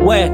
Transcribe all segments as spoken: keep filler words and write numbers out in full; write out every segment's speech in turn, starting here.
work.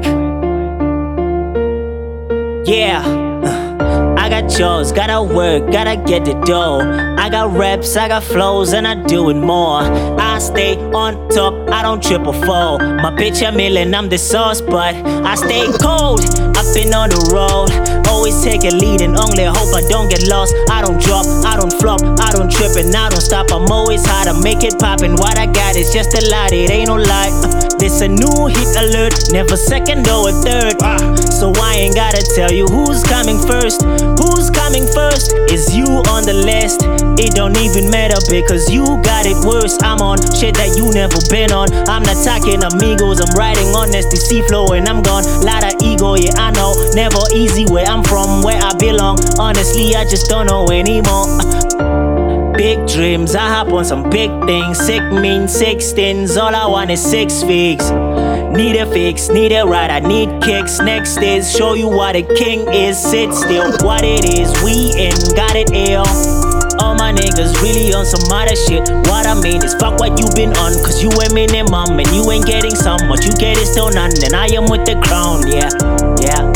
Yeah, uh, I got chores, gotta work, gotta get the dough. I got reps, I got flows, and I do it more. I stay on top, I don't trip or fall. My bitch a million, I'm the sauce, but I stay cold. I've been on the road, always take a lead and only hope I don't get lost. I don't drop, I don't flop, I don't trip and I don't stop. I'm always hard, I make it poppin'. What I got is just a lot, it ain't no lie. Uh, this a new hit alert, never second or a third. Uh, so I ain't gotta tell you who's coming first. Who's coming first is you on the list. It don't even matter because you got it worse. I'm on shit that you never been on. I'm not talking amigos, I'm riding on S T C flow and I'm gone. Lot of ego, yeah I know. Never easy where I'm from, where I belong. Honestly, I just don't know anymore. Big dreams, I hop on some big things. Sick mean sixteens, all I want is six figs. Need a fix, need a ride, I need kicks. Next is show you what a king is. Sit still, what it is, we ain't got it ill. All my niggas really on some other shit. What I mean is fuck what you been on, cause you a minimum and you ain't getting some. What you get is still none, and I am with the crown, yeah, yeah.